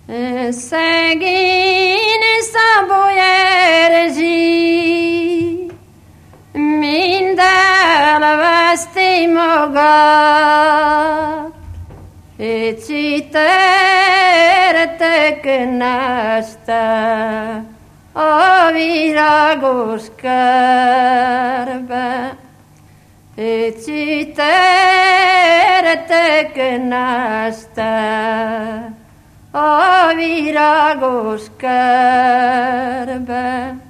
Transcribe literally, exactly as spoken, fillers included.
Szegény Szabó Erzsi mind elveszti magát, Icsi tertek neste a virágos kertbe. Icsi tertek neste a virágos kertbe.